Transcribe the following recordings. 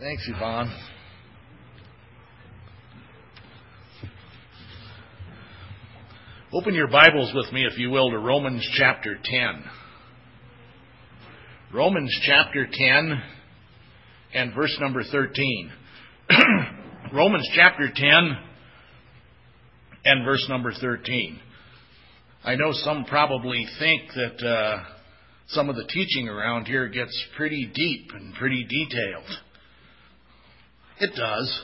Thanks, Yvonne. Open your Bibles with me, if you will, to Romans chapter 10. Romans chapter 10 and verse number 13. Romans chapter 10 and verse number 13. I know some probably think that some of the teaching around here gets pretty deep and pretty detailed. It does.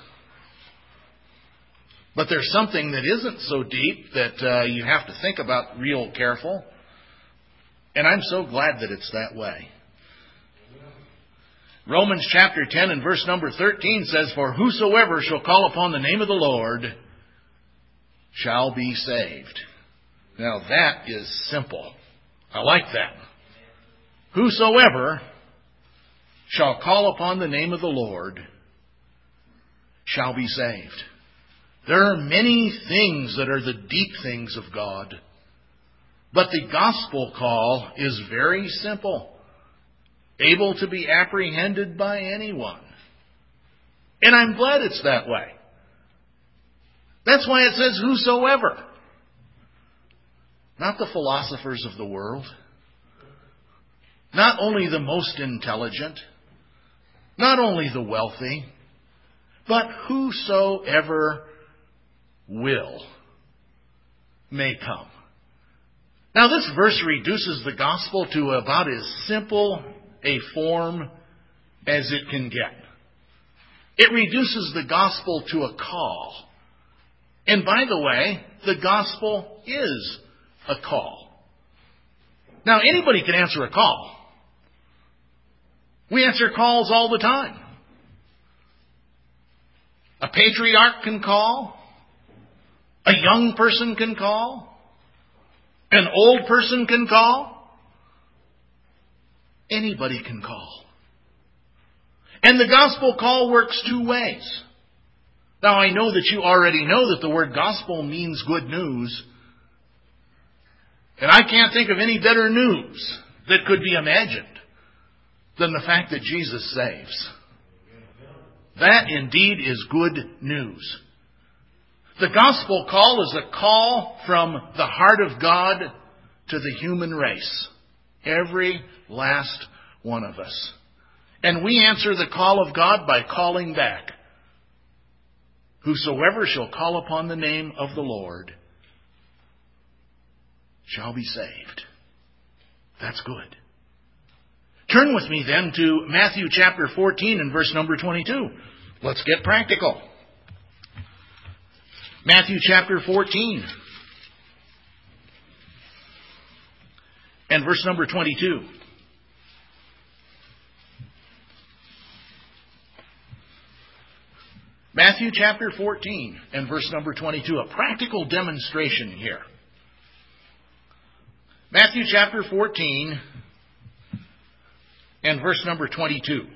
But there's something that isn't so deep that you have to think about real careful. And I'm so glad that it's that way. Romans chapter 10 and verse number 13 says, "For whosoever shall call upon the name of the Lord shall be saved." Now that is simple. I like that. Whosoever shall call upon the name of the Lord shall be saved. There are many things that are the deep things of God. But the gospel call is very simple, able to be apprehended by anyone. And I'm glad it's that way. That's why it says whosoever. Not the philosophers of the world. Not only the most intelligent. Not only the wealthy. But whosoever will may come. Now this verse reduces the gospel to about as simple a form as it can get. It reduces the gospel to a call. And by the way, the gospel is a call. Now anybody can answer a call. We answer calls all the time. A patriarch can call. A young person can call. An old person can call. Anybody can call. And the gospel call works two ways. Now I know that you already know that the word gospel means good news. And I can't think of any better news that could be imagined than the fact that Jesus saves. That indeed is good news. The gospel call is a call from the heart of God to the human race. Every last one of us. And we answer the call of God by calling back. Whosoever shall call upon the name of the Lord shall be saved. That's good. Turn with me then to Matthew chapter 14 and verse number 22. Let's get practical. Matthew chapter 14 and verse number 22. Matthew chapter 14 and verse number 22. A practical demonstration here. Matthew chapter 14 and verse number 22.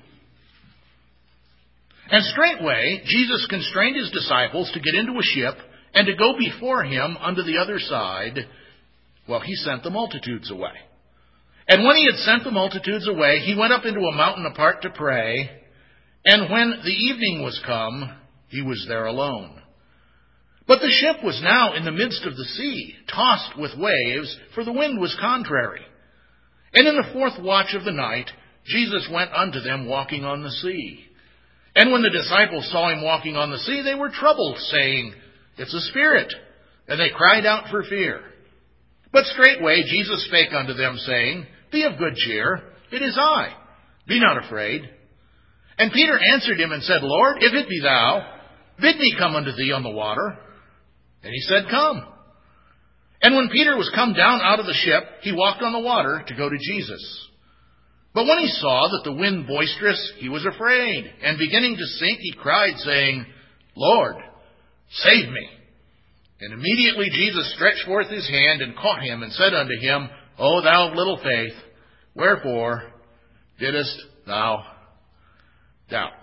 "And straightway Jesus constrained his disciples to get into a ship and to go before him unto the other side, while he sent the multitudes away. And when he had sent the multitudes away, he went up into a mountain apart to pray. And when the evening was come, he was there alone. But the ship was now in the midst of the sea, tossed with waves, for the wind was contrary. And in the fourth watch of the night, Jesus went unto them walking on the sea. And when the disciples saw him walking on the sea, they were troubled, saying, It's a spirit. And they cried out for fear. But straightway Jesus spake unto them, saying, Be of good cheer, it is I. Be not afraid. And Peter answered him and said, Lord, if it be thou, bid me come unto thee on the water. And he said, Come. And when Peter was come down out of the ship, he walked on the water to go to Jesus. But when he saw that the wind boisterous, he was afraid. And beginning to sink, he cried, saying, Lord, save me. And immediately Jesus stretched forth his hand and caught him and said unto him, O thou of little faith, wherefore didst thou doubt?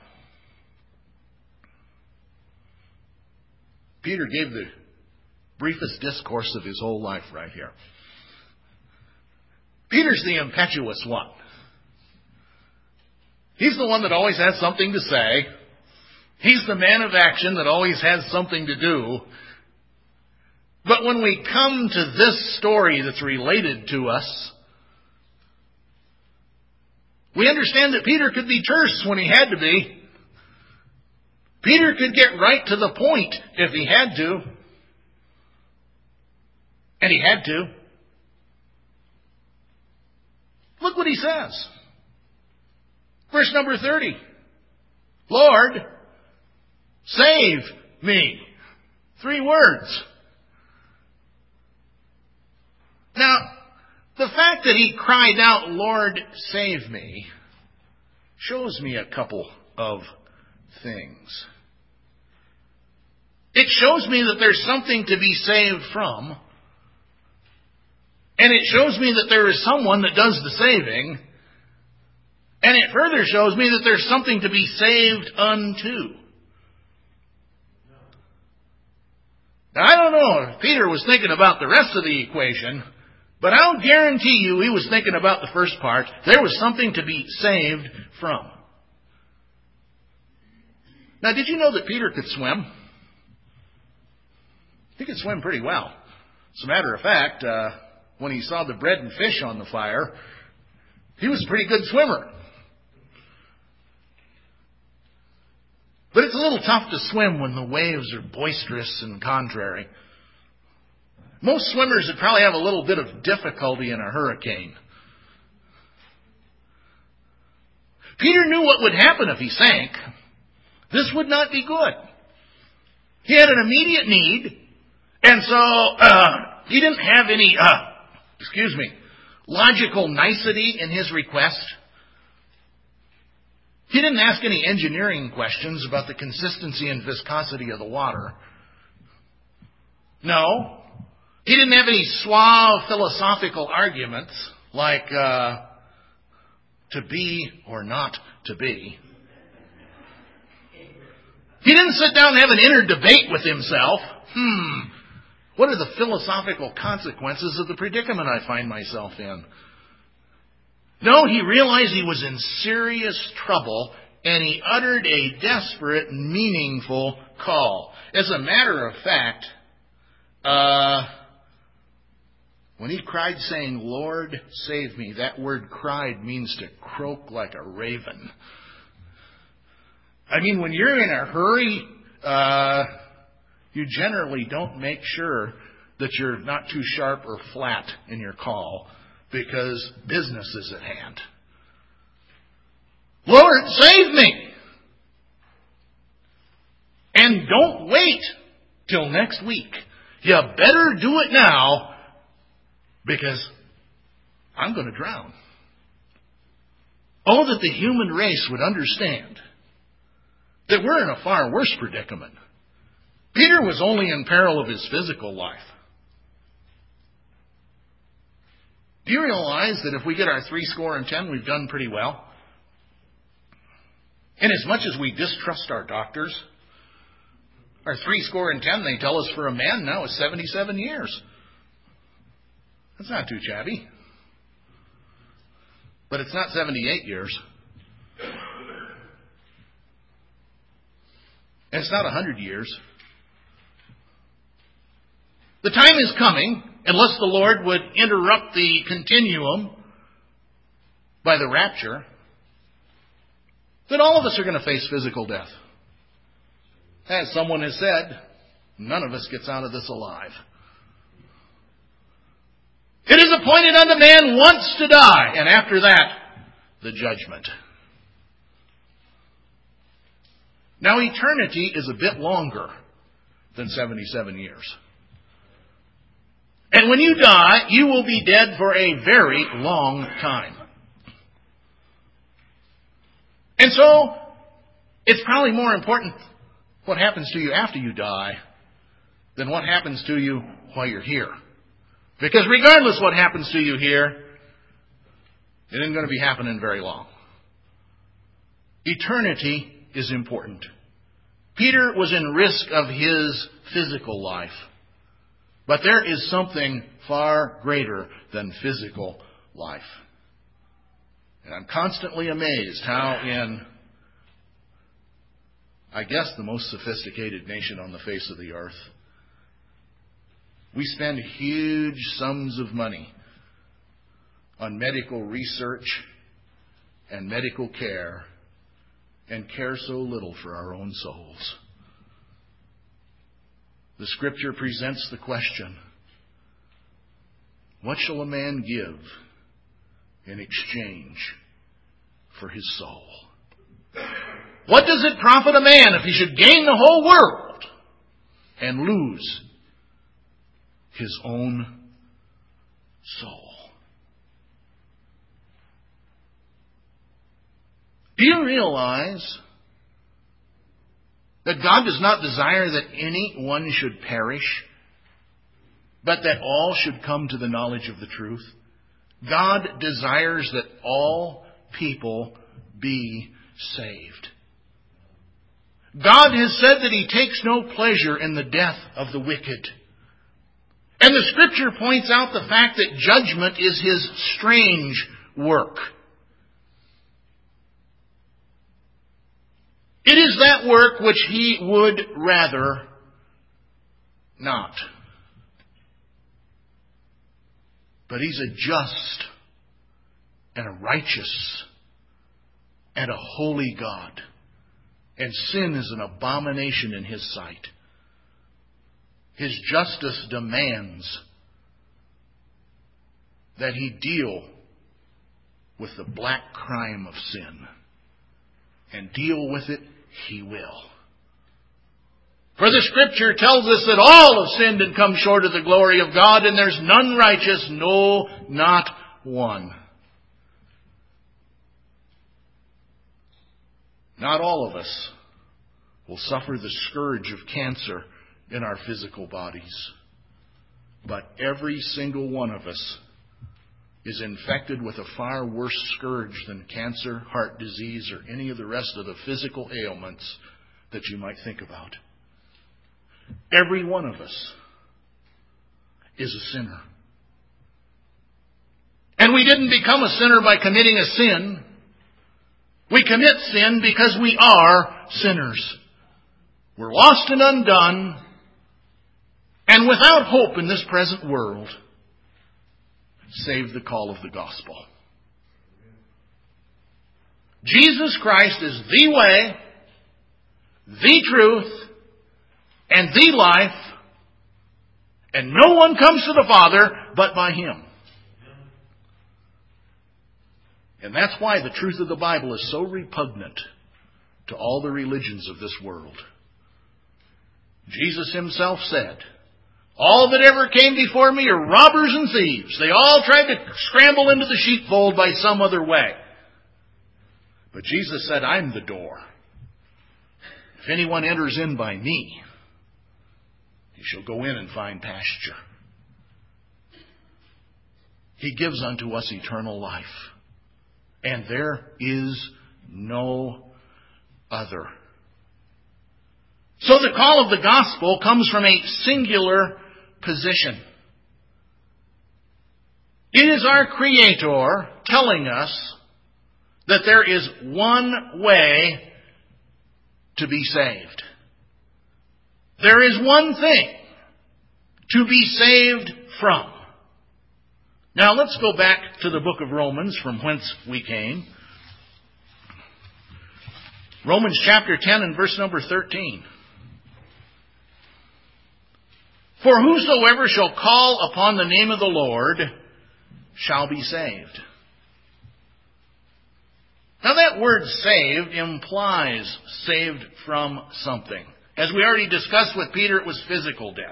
Peter gave the briefest discourse of his whole life right here. Peter's the impetuous one. He's the one that always has something to say. He's the man of action that always has something to do. But when we come to this story that's related to us, we understand that Peter could be terse when he had to be. Peter could get right to the point if he had to. And he had to. Look what he says. Verse number 30. Lord, save me. 3 words. Now, the fact that he cried out, Lord, save me, shows me a couple of things. It shows me that there's something to be saved from. And it shows me that there is someone that does the saving. And it further shows me that there's something to be saved unto. Now, I don't know if Peter was thinking about the rest of the equation, but I'll guarantee you he was thinking about the first part. There was something to be saved from. Now, did you know that Peter could swim? He could swim pretty well. As a matter of fact, when he saw the bread and fish on the fire, he was a pretty good swimmer. But it's a little tough to swim when the waves are boisterous and contrary. Most swimmers would probably have a little bit of difficulty in a hurricane. Peter knew what would happen if he sank. This would not be good. He had an immediate need, and so he didn't have any, logical nicety in his request. He didn't ask any engineering questions about the consistency and viscosity of the water. No. He didn't have any suave philosophical arguments like to be or not to be. He didn't sit down and have an inner debate with himself. What are the philosophical consequences of the predicament I find myself in? No, he realized he was in serious trouble, and he uttered a desperate, meaningful call. As a matter of fact, when he cried saying, Lord, save me, that word cried means to croak like a raven. I mean, when you're in a hurry, you generally don't make sure that you're not too sharp or flat in your call, because business is at hand. Lord, save me! And don't wait till next week. You better do it now, because I'm going to drown. Oh, that the human race would understand that we're in a far worse predicament. Peter was only in peril of his physical life. Do you realize that if we get our 70, we've done pretty well? And as much as we distrust our doctors, our 70, they tell us for a man now is 77 years. That's not too shabby. But it's not 78 years. And it's not 100 years. The time is coming, unless the Lord would interrupt the continuum by the rapture, that all of us are going to face physical death. As someone has said, none of us gets out of this alive. It is appointed unto man once to die, and after that, the judgment. Now, eternity is a bit longer than 77 years. And when you die, you will be dead for a very long time. And so, it's probably more important what happens to you after you die than what happens to you while you're here. Because regardless what happens to you here, it isn't going to be happening very long. Eternity is important. Peter was in risk of his physical life. But there is something far greater than physical life. And I'm constantly amazed how in, I guess, the most sophisticated nation on the face of the earth, we spend huge sums of money on medical research and medical care and care so little for our own souls. The Scripture presents the question, what shall a man give in exchange for his soul? What does it profit a man if he should gain the whole world and lose his own soul? Do you realize that God does not desire that anyone should perish, but that all should come to the knowledge of the truth? God desires that all people be saved. God has said that He takes no pleasure in the death of the wicked. And the Scripture points out the fact that judgment is His strange work. It is that work which He would rather not. But He's a just and a righteous and a holy God. And sin is an abomination in His sight. His justice demands that He deal with the black crime of sin. And deal with it He will. For the Scripture tells us that all have sinned and come short of the glory of God, and there's none righteous, no, not one. Not all of us will suffer the scourge of cancer in our physical bodies, but every single one of us is infected with a far worse scourge than cancer, heart disease, or any of the rest of the physical ailments that you might think about. Every one of us is a sinner. And we didn't become a sinner by committing a sin. We commit sin because we are sinners. We're lost and undone, and without hope in this present world, save the call of the gospel. Jesus Christ is the way, the truth, and the life, and no one comes to the Father but by Him. And that's why the truth of the Bible is so repugnant to all the religions of this world. Jesus Himself said, all that ever came before me are robbers and thieves. They all tried to scramble into the sheepfold by some other way. But Jesus said, I'm the door. If anyone enters in by me, he shall go in and find pasture. He gives unto us eternal life. And there is no other. So the call of the gospel comes from a singular position. It is our Creator telling us that there is one way to be saved. There is one thing to be saved from. Now let's go back to the book of Romans, from whence we came. Romans chapter 10 and verse number 13. For whosoever shall call upon the name of the Lord shall be saved. Now that word saved implies saved from something. As we already discussed with Peter, it was physical death.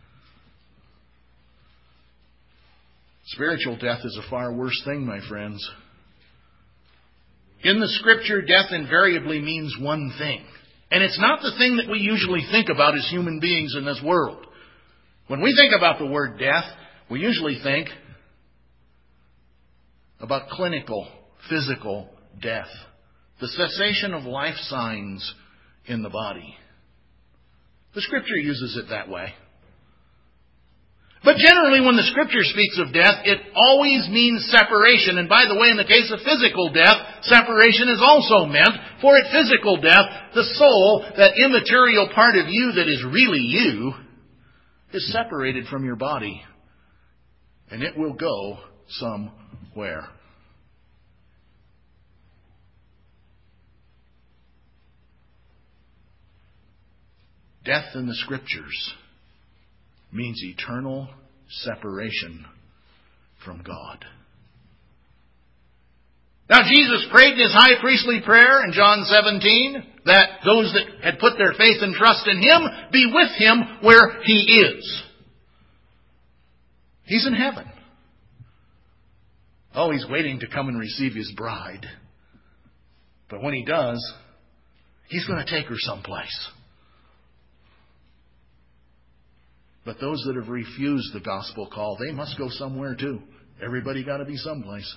Spiritual death is a far worse thing, my friends. In the Scripture, death invariably means one thing. And it's not the thing that we usually think about as human beings in this world. When we think about the word death, we usually think about clinical, physical death. The cessation of life signs in the body. The Scripture uses it that way. But generally, when the Scripture speaks of death, it always means separation. And by the way, in the case of physical death, separation is also meant. For at physical death, the soul, that immaterial part of you that is really you, is separated from your body. And it will go somewhere. Death in the Scriptures means eternal separation from God. Now, Jesus prayed in His high priestly prayer in John 17 that those that had put their faith and trust in Him be with Him where He is. He's in heaven. Oh, He's waiting to come and receive His bride. But when He does, He's going to take her someplace. But those that have refused the gospel call, they must go somewhere too. Everybody got to be someplace.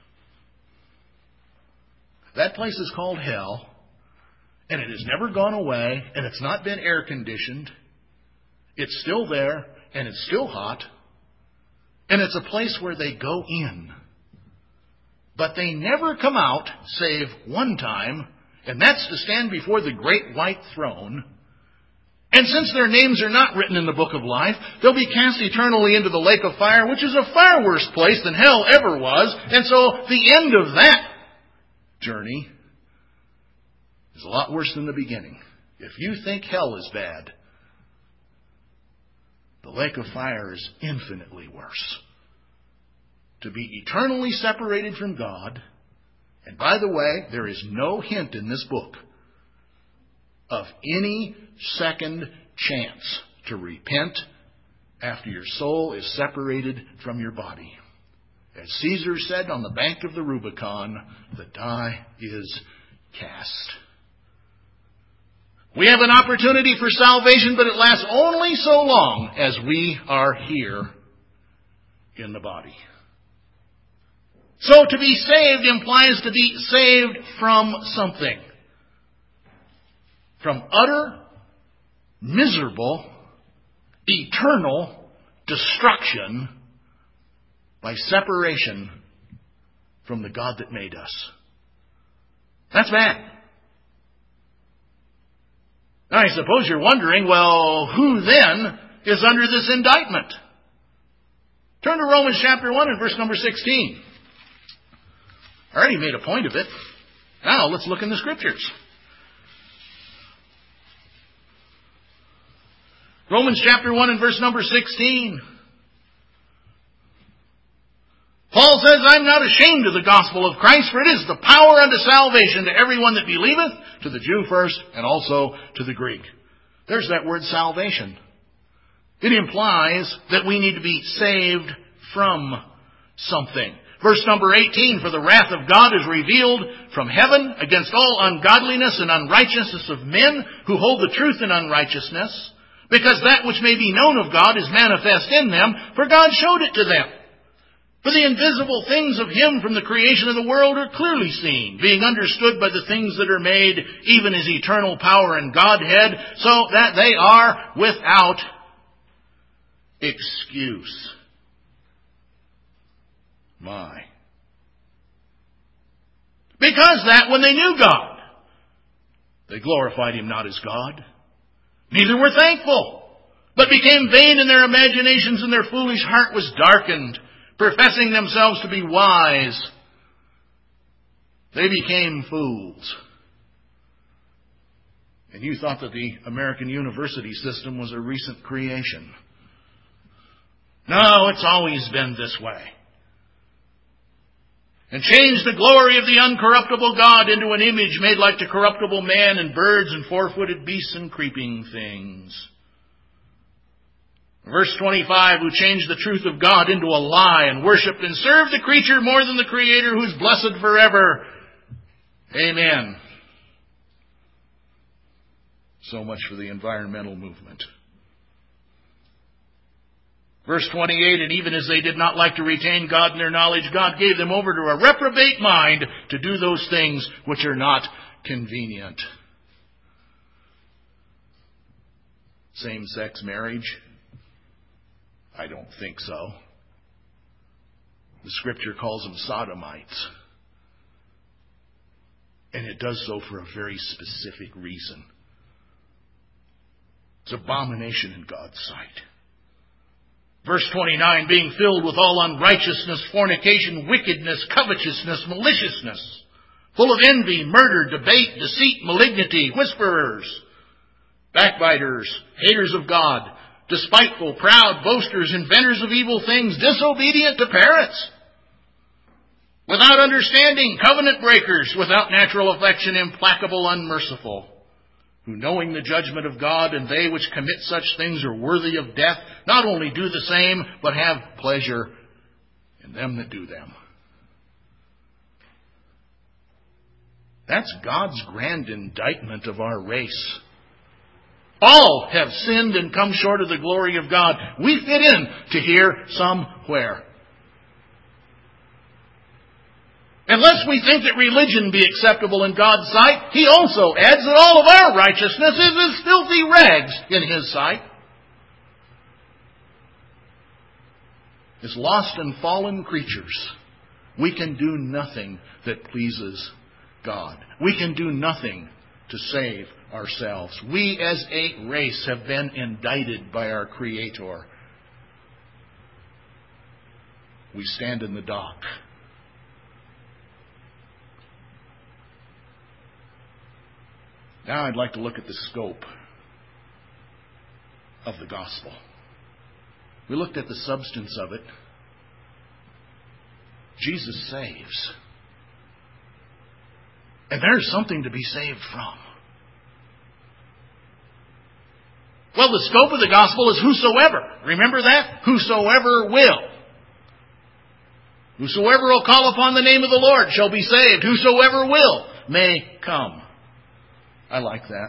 That place is called hell, and it has never gone away, and it's not been air conditioned. It's still there, and it's still hot, and it's a place where they go in. But they never come out, save one time, and that's to stand before the great white throne. And since their names are not written in the book of life, they'll be cast eternally into the lake of fire, which is a far worse place than hell ever was. And so the end of that journey is a lot worse than the beginning. If you think hell is bad, the lake of fire is infinitely worse. To be eternally separated from God. And by the way, there is no hint in this book of any second chance to repent after your soul is separated from your body. As Caesar said on the bank of the Rubicon, the die is cast. We have an opportunity for salvation, but it lasts only so long as we are here in the body. So to be saved implies to be saved from something. From utter, miserable, eternal destruction by separation from the God that made us. That's bad. Now I suppose you're wondering, well, who then is under this indictment? Turn to Romans chapter 1 and verse number 16. I already made a point of it. Now let's look in the Scriptures. Romans chapter 1 and verse number 16. Paul says, I'm not ashamed of the gospel of Christ, for it is the power unto salvation to everyone that believeth, to the Jew first, and also to the Greek. There's that word salvation. It implies that we need to be saved from something. Verse number 18, for the wrath of God is revealed from heaven against all ungodliness and unrighteousness of men who hold the truth in unrighteousness, because that which may be known of God is manifest in them, for God showed it to them. For the invisible things of Him from the creation of the world are clearly seen, being understood by the things that are made, even His eternal power and Godhead, so that they are without excuse. My. Because that when they knew God, they glorified Him not as God, neither were thankful, but became vain in their imaginations, and their foolish heart was darkened. Professing themselves to be wise, they became fools. And you thought that the American university system was a recent creation. No, it's always been this way. And changed the glory of the uncorruptible God into an image made like to corruptible man and birds and four-footed beasts and creeping things. Verse 25, who changed the truth of God into a lie and worshipped and served the creature more than the Creator, who is blessed forever. Amen. So much for the environmental movement. Verse 28, and even as they did not like to retain God in their knowledge, God gave them over to a reprobate mind to do those things which are not convenient. Same-sex marriage. I don't think so. The Scripture calls them sodomites. And it does so for a very specific reason. It's abomination in God's sight. Verse 29, being filled with all unrighteousness, fornication, wickedness, covetousness, maliciousness, full of envy, murder, debate, deceit, malignity, whisperers, backbiters, haters of God, despiteful, proud, boasters, inventors of evil things, disobedient to parents, without understanding, covenant breakers, without natural affection, implacable, unmerciful, who knowing the judgment of God, and they which commit such things are worthy of death, not only do the same, but have pleasure in them that do them. That's God's grand indictment of our race. All have sinned and come short of the glory of God. We fit in to here somewhere. Unless we think that religion be acceptable in God's sight, He also adds that all of our righteousness is as filthy rags in His sight. As lost and fallen creatures, we can do nothing that pleases God. We can do nothing to save ourselves. We as a race have been indicted by our Creator. We stand in the dock. Now I'd like to look at the scope of the gospel. We looked at the substance of it. Jesus saves. And there's something to be saved from. Well, the scope of the gospel is whosoever. Remember that? Whosoever will. Whosoever will call upon the name of the Lord shall be saved. Whosoever will may come. I like that.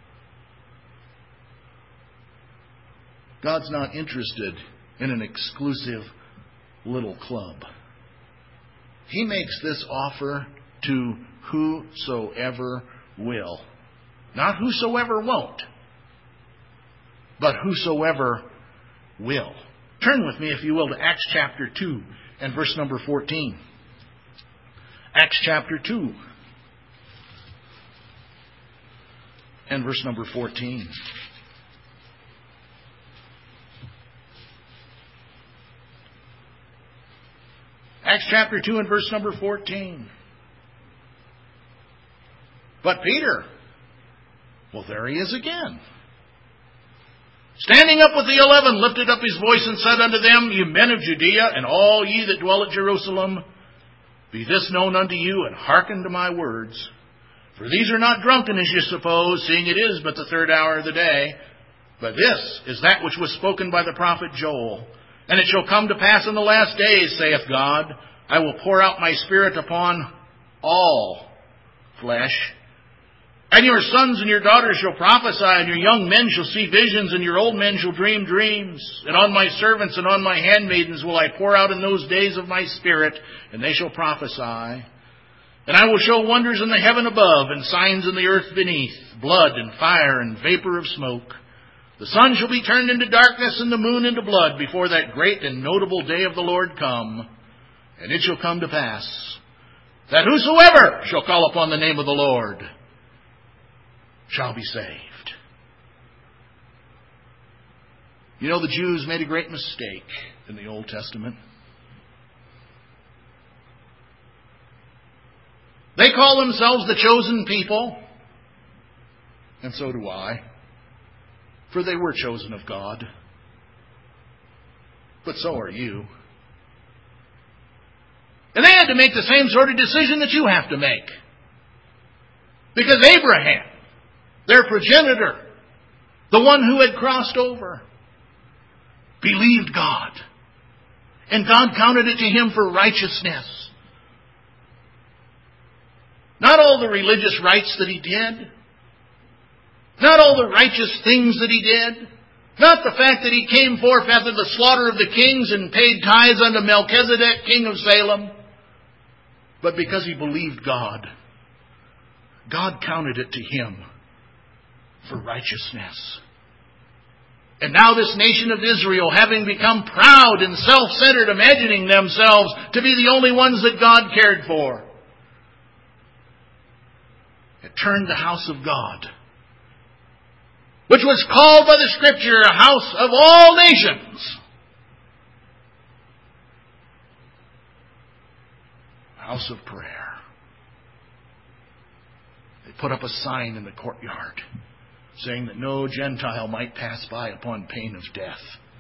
God's not interested in an exclusive little club. He makes this offer to whosoever will. Not whosoever won't, but whosoever will. Turn with me, if you will, to Acts chapter 2 and verse number 14. Acts chapter 2. And verse number 14. Acts chapter 2 and verse number 14. But Peter, well, there he is again. Standing up with the 11, lifted up his voice and said unto them, Ye men of Judea, and all ye that dwell at Jerusalem, be this known unto you, and hearken to my words. For these are not drunken, as you suppose, seeing it is but the third hour of the day. But this is that which was spoken by the prophet Joel. And it shall come to pass in the last days, saith God, I will pour out my Spirit upon all flesh. And your sons and your daughters shall prophesy, and your young men shall see visions, and your old men shall dream dreams. And on my servants and on my handmaidens will I pour out in those days of my Spirit, and they shall prophesy. And I will show wonders in the heaven above, and signs in the earth beneath, blood and fire and vapor of smoke. The sun shall be turned into darkness, and the moon into blood, before that great and notable day of the Lord come. And it shall come to pass, that whosoever shall call upon the name of the Lord shall be saved. You know, the Jews made a great mistake in the Old Testament. They call themselves the chosen people, and so do I, for they were chosen of God. But so are you. And they had to make the same sort of decision that you have to make. Because Abraham, their progenitor, the one who had crossed over, believed God. And God counted it to him for righteousness. Not all the religious rites that he did. Not all the righteous things that he did. Not the fact that he came forth after the slaughter of the kings and paid tithes unto Melchizedek, king of Salem. But because he believed God, God counted it to him for righteousness. And now this nation of Israel, having become proud and self-centered, imagining themselves to be the only ones that God cared for, it turned the house of God, which was called by the Scripture a house of all nations, a house of prayer. They put up a sign in the courtyard saying that no Gentile might pass by upon pain of death.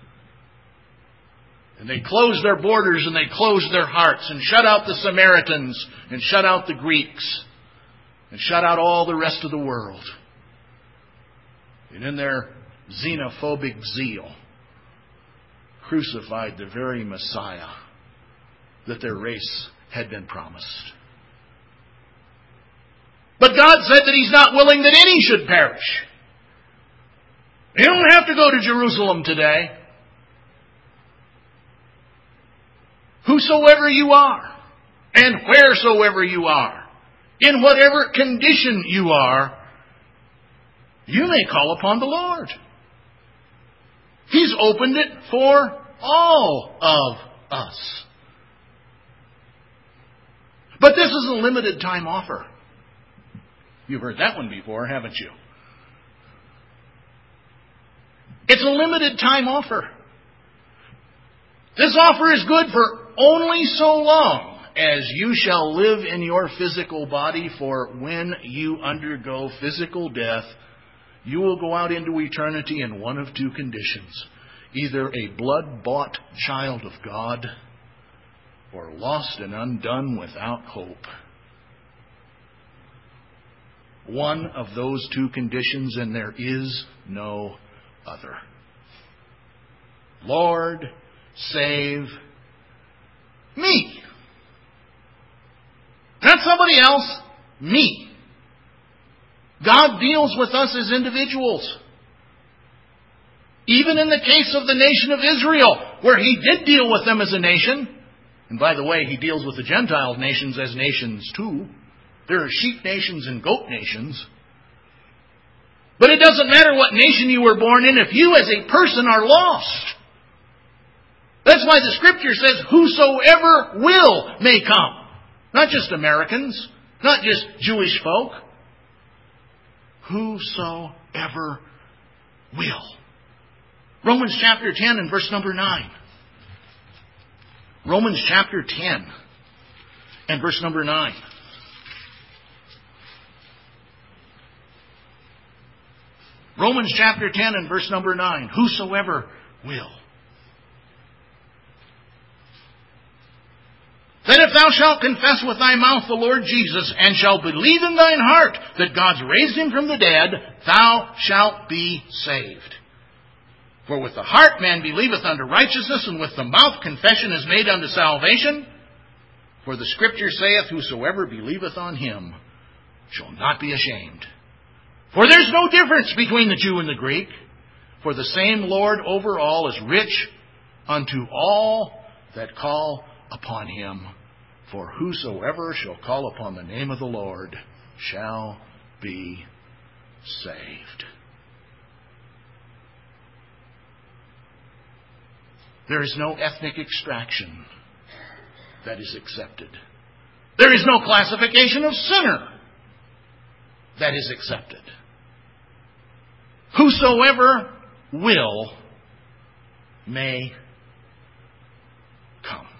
And they closed their borders and they closed their hearts and shut out the Samaritans and shut out the Greeks and shut out all the rest of the world. And in their xenophobic zeal, crucified the very Messiah that their race had been promised. But God said that He's not willing that any should perish. You don't have to go to Jerusalem today. Whosoever you are, and wheresoever you are, in whatever condition you are, you may call upon the Lord. He's opened it for all of us. But this is a limited time offer. You've heard that one before, haven't you? It's a limited time offer. This offer is good for only so long as you shall live in your physical body, for when you undergo physical death, you will go out into eternity in one of two conditions. Either a blood-bought child of God, or lost and undone without hope. One of those two conditions, and there is no other. Lord, save me. Not somebody else, me. God deals with us as individuals. Even in the case of the nation of Israel, where He did deal with them as a nation. And by the way, He deals with the Gentile nations as nations too. There are sheep nations and goat nations. But it doesn't matter what nation you were born in if you as a person are lost. That's why the Scripture says, whosoever will may come. Not just Americans, not just Jewish folk. Whosoever will. Romans chapter 10 and verse number 9. Romans chapter 10 and verse number 9. Romans chapter 10 and verse number 9. Whosoever will. That if thou shalt confess with thy mouth the Lord Jesus, and shalt believe in thine heart that God's raised Him from the dead, thou shalt be saved. For with the heart man believeth unto righteousness, and with the mouth confession is made unto salvation. For the Scripture saith, whosoever believeth on Him shall not be ashamed. For there's no difference between the Jew and the Greek. For the same Lord over all is rich unto all that call upon Him. For whosoever shall call upon the name of the Lord shall be saved. There is no ethnic extraction that is accepted. There is no classification of sinner that is accepted. Whosoever will may come.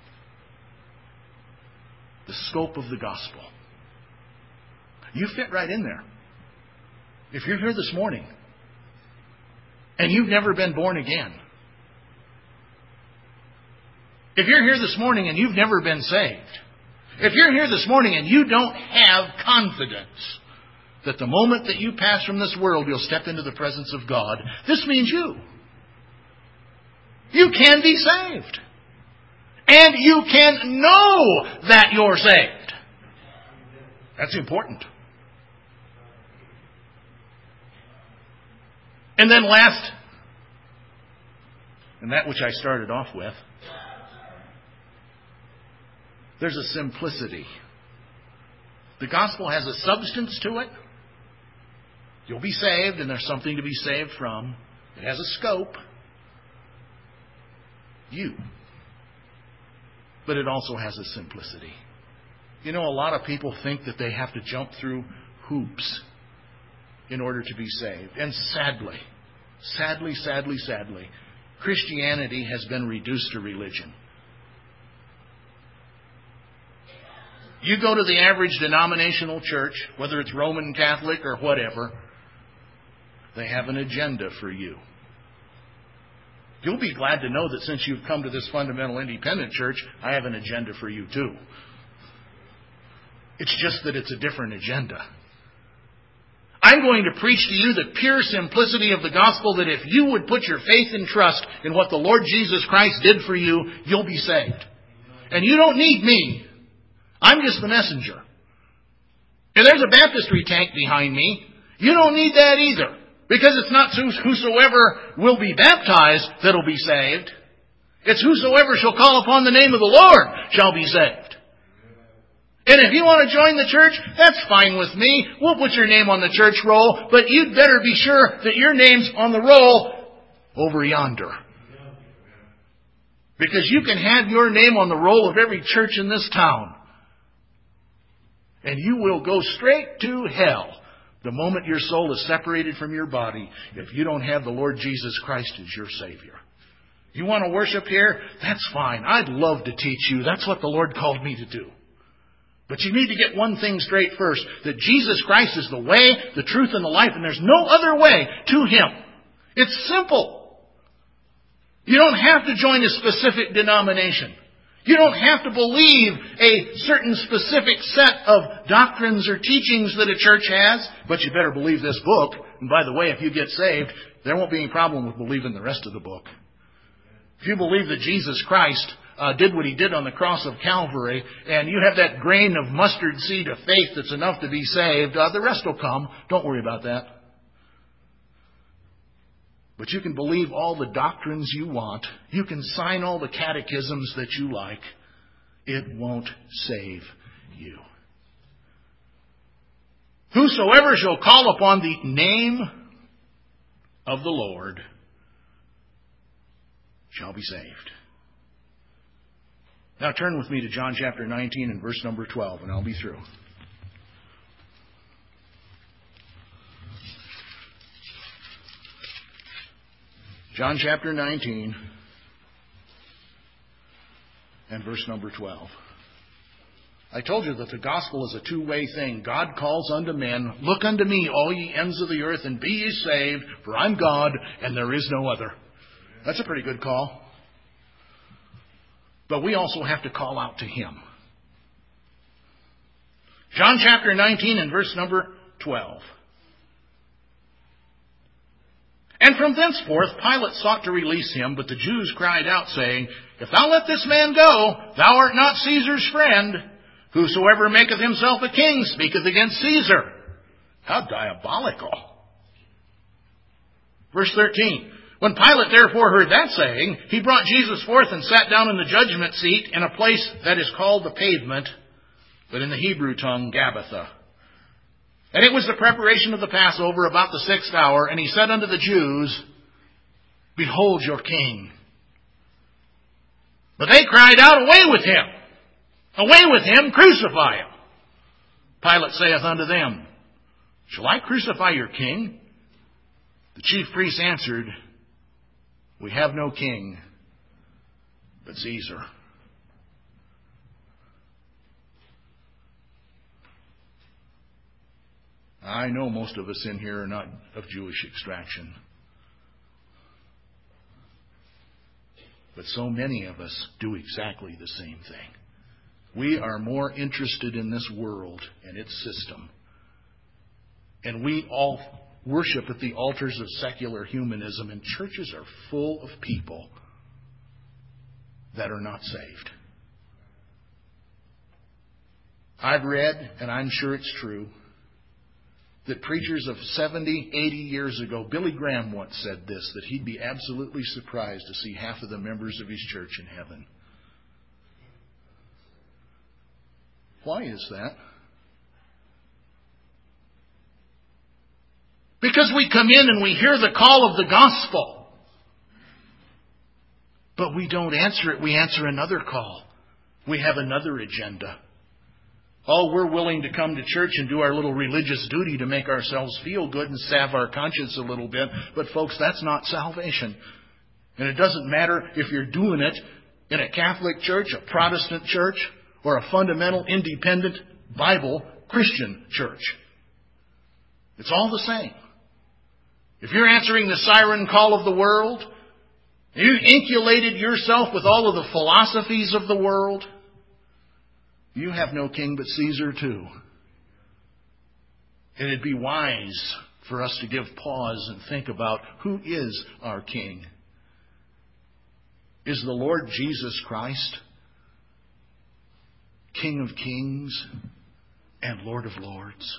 The scope of the gospel. You fit right in there. If you're here this morning and you've never been born again, if you're here this morning and you've never been saved, if you're here this morning and you don't have confidence that the moment that you pass from this world you'll step into the presence of God, this means you. You can be saved. And you can know that you're saved. That's important. And then last, and that which I started off with, there's a simplicity. The gospel has a substance to it. You'll be saved, and there's something to be saved from. It has a scope. You. But it also has a simplicity. You know, a lot of people think that they have to jump through hoops in order to be saved. And sadly, Christianity has been reduced to religion. You go to the average denominational church, whether it's Roman Catholic or whatever, they have an agenda for you. You'll be glad to know that since you've come to this fundamental independent church, I have an agenda for you too. It's just that it's a different agenda. I'm going to preach to you the pure simplicity of the gospel, that if you would put your faith and trust in what the Lord Jesus Christ did for you, you'll be saved. And you don't need me. I'm just the messenger. And there's a baptistry tank behind me. You don't need that either. Because it's not whosoever will be baptized that'll be saved. It's whosoever shall call upon the name of the Lord shall be saved. And if you want to join the church, that's fine with me. We'll put your name on the church roll, but you'd better be sure that your name's on the roll over yonder. Because you can have your name on the roll of every church in this town, and you will go straight to hell the moment your soul is separated from your body if you don't have the Lord Jesus Christ as your Savior. You want to worship here? That's fine. I'd love to teach you. That's what the Lord called me to do. But you need to get one thing straight first, that Jesus Christ is the way, the truth, and the life, and there's no other way to Him. It's simple. You don't have to join a specific denomination. You don't have to believe a certain specific set of doctrines or teachings that a church has, but you better believe this book. And by the way, if you get saved, there won't be any problem with believing the rest of the book. If you believe that Jesus Christ did what He did on the cross of Calvary, and you have that grain of mustard seed of faith that's enough to be saved, the rest will come. Don't worry about that. But you can believe all the doctrines you want. You can sign all the catechisms that you like. It won't save you. Whosoever shall call upon the name of the Lord shall be saved. Now turn with me to John chapter 19 and verse number 12, and I'll be through. John chapter 19 and verse number 12. I told you that the gospel is a two-way thing. God calls unto men, look unto me, all ye ends of the earth, and be ye saved, for I'm God, and there is no other. That's a pretty good call. But we also have to call out to Him. John chapter 19 and verse number 12. And from thenceforth Pilate sought to release him, but the Jews cried out, saying, If thou let this man go, thou art not Caesar's friend. Whosoever maketh himself a king speaketh against Caesar. How diabolical. Verse 13. When Pilate therefore heard that saying, he brought Jesus forth and sat down in the judgment seat in a place that is called the Pavement, but in the Hebrew tongue, Gabbatha. And it was the preparation of the Passover about the 6th hour, and he said unto the Jews, Behold your king. But they cried out, Away with him! Away with him! Crucify him! Pilate saith unto them, Shall I crucify your king? The chief priests answered, We have no king but Caesar. I know most of us in here are not of Jewish extraction. But so many of us do exactly the same thing. We are more interested in this world and its system. And we all worship at the altars of secular humanism, and churches are full of people that are not saved. I've read, and I'm sure it's true, that preachers of 70, 80 years ago, Billy Graham once said this, that he'd be absolutely surprised to see half of the members of his church in heaven. Why is that? Because we come in and we hear the call of the gospel. But we don't answer it. We answer another call. We have another agenda. Oh, we're willing to come to church and do our little religious duty to make ourselves feel good and salve our conscience a little bit. But folks, that's not salvation. And it doesn't matter if you're doing it in a Catholic church, a Protestant church, or a fundamental, independent, Bible, Christian church. It's all the same. If you're answering the siren call of the world, you insulated yourself with all of the philosophies of the world, you have no king but Caesar too. And it'd be wise for us to give pause and think about who is our king. Is the Lord Jesus Christ King of Kings and Lord of Lords?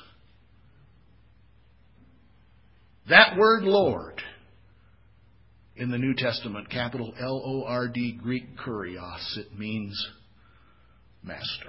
That word Lord in the New Testament, capital L-O-R-D, Greek kurios, it means master.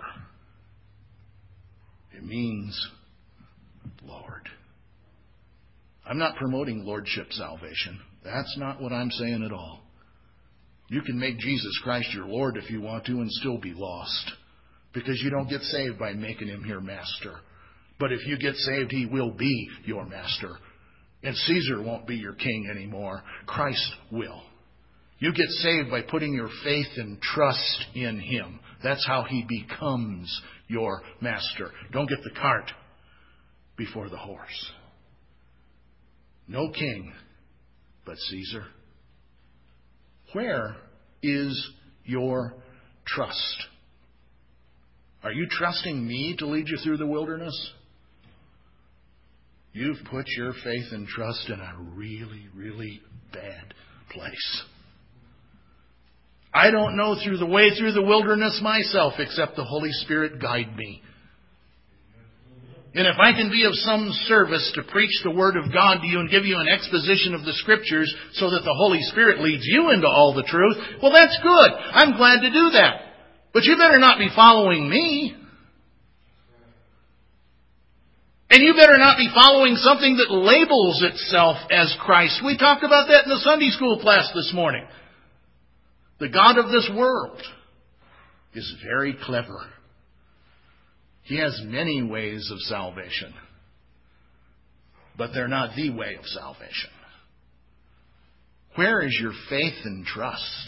It means Lord. I'm not promoting lordship salvation. That's not what I'm saying at all. You can make Jesus Christ your Lord if you want to and still be lost. Because you don't get saved by making Him your master. But if you get saved, He will be your master. And Caesar won't be your king anymore. Christ will. You get saved by putting your faith and trust in Him. That's how He becomes your master. Don't get the cart before the horse. No king but Caesar. Where is your trust? Are you trusting me to lead you through the wilderness? You've put your faith and trust in a really, really bad place. I don't know through the way through the wilderness myself, except the Holy Spirit guide me. And if I can be of some service to preach the Word of God to you and give you an exposition of the Scriptures so that the Holy Spirit leads you into all the truth, well, that's good. I'm glad to do that. But you better not be following me. And you better not be following something that labels itself as Christ. We talked about that in the Sunday school class this morning. The God of this world is very clever. He has many ways of salvation. But they're not the way of salvation. Where is your faith and trust?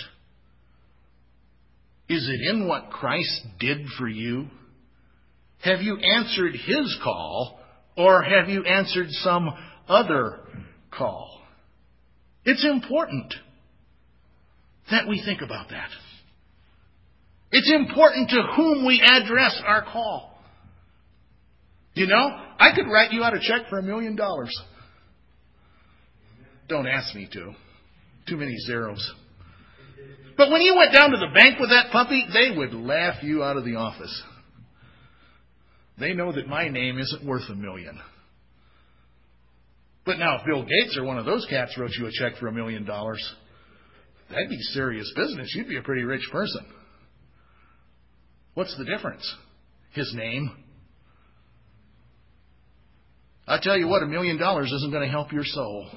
Is it in what Christ did for you? Have you answered His call, or have you answered some other call? It's important that we think about that. It's important to whom we address our call. You know, I could write you out a check for $1 million. Don't ask me to. Too many zeros. But when you went down to the bank with that puppy, they would laugh you out of the office. They know that my name isn't worth $1 million. But now if Bill Gates or one of those cats wrote you a check for $1 million, that'd be serious business. You'd be a pretty rich person. What's the difference? His name. I tell you what, $1 million isn't going to help your soul.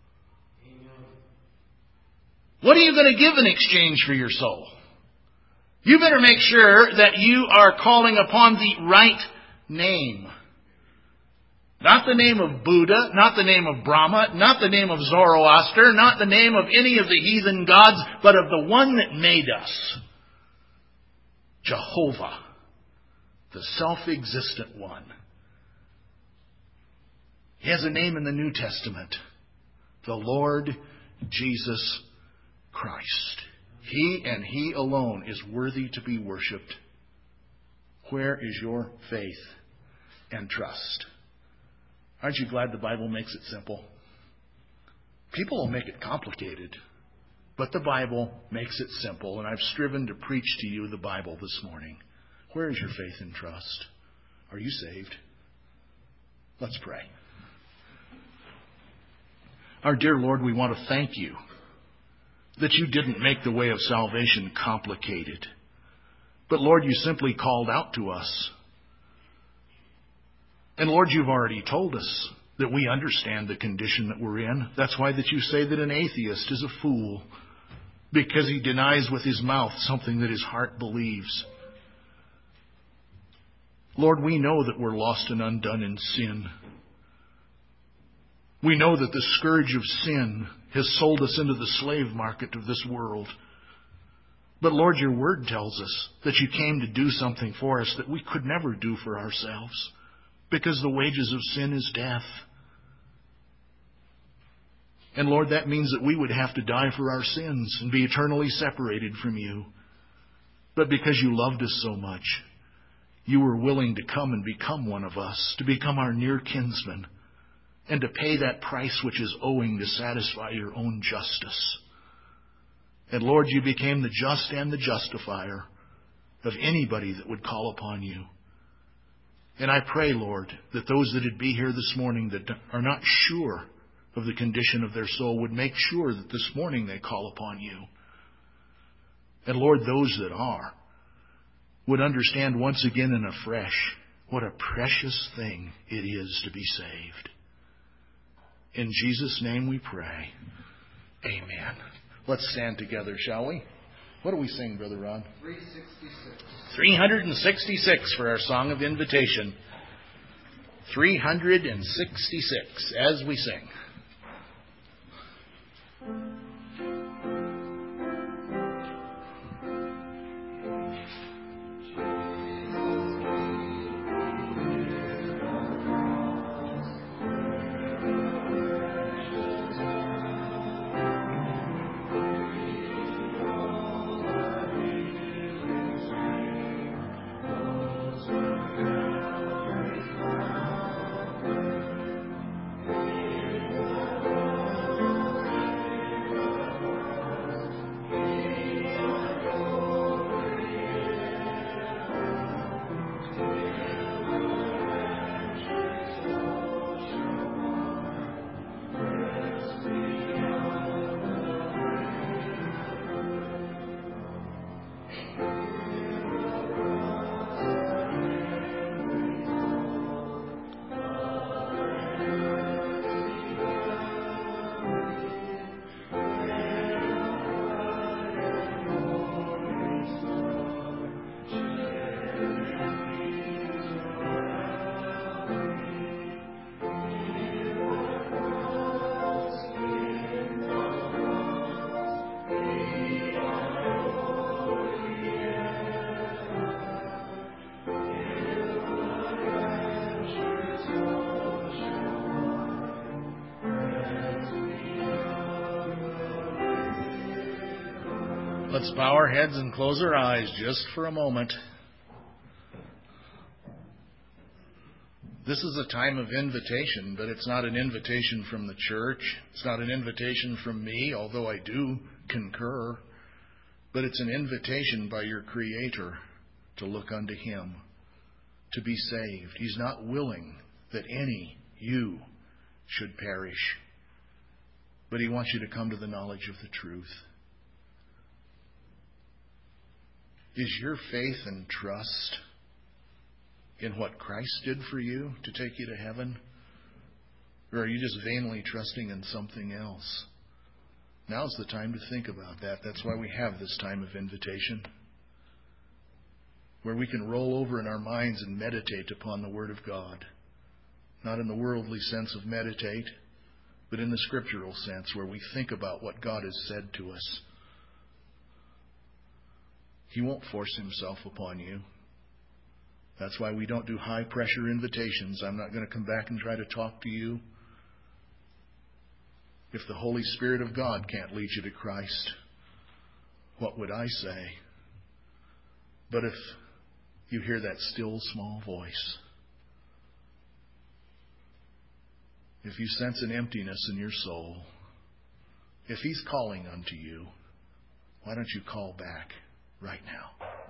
What are you going to give in exchange for your soul? You better make sure that you are calling upon the right name. Not the name of Buddha, not the name of Brahma, not the name of Zoroaster, not the name of any of the heathen gods, but of the one that made us. Jehovah, the self-existent one. He has a name in the New Testament. The Lord Jesus Christ. He and He alone is worthy to be worshipped. Where is your faith and trust? Aren't you glad the Bible makes it simple? People will make it complicated, but the Bible makes it simple, and I've striven to preach to you the Bible this morning. Where is your faith and trust? Are you saved? Let's pray. Our dear Lord, we want to thank You that You didn't make the way of salvation complicated. But Lord, You simply called out to us. And Lord, You've already told us that we understand the condition that we're in. That's why that you say that an atheist is a fool, because he denies with his mouth something that his heart believes. Lord, we know that we're lost and undone in sin. We know that the scourge of sin has sold us into the slave market of this world. But Lord, your word tells us that you came to do something for us that we could never do for ourselves, because the wages of sin is death. And Lord, that means that we would have to die for our sins and be eternally separated from you. But because you loved us so much, you were willing to come and become one of us, to become our near kinsman, and to pay that price which is owing to satisfy your own justice. And Lord, you became the just and the justifier of anybody that would call upon you. And I pray, Lord, that those that would be here this morning that are not sure of the condition of their soul would make sure that this morning they call upon you. And Lord, those that are would understand once again and afresh what a precious thing it is to be saved. In Jesus' name we pray. Amen. Let's stand together, shall we? What do we sing, Brother Ron? 366. 366 for our song of invitation. 366 as we sing. Let's bow our heads and close our eyes just for a moment. This is a time of invitation, but it's not an invitation from the church. It's not an invitation from me, although I do concur. But it's an invitation by your Creator to look unto Him, to be saved. He's not willing that any, you, should perish. But He wants you to come to the knowledge of the truth. Is your faith and trust in what Christ did for you to take you to heaven? Or are you just vainly trusting in something else? Now's the time to think about that. That's why we have this time of invitation, where we can roll over in our minds and meditate upon the Word of God. Not in the worldly sense of meditate, but in the scriptural sense, where we think about what God has said to us. He won't force Himself upon you. That's why we don't do high-pressure invitations. I'm not going to come back and try to talk to you. If the Holy Spirit of God can't lead you to Christ, what would I say? But if you hear that still small voice, if you sense an emptiness in your soul, if He's calling unto you, why don't you call back right now?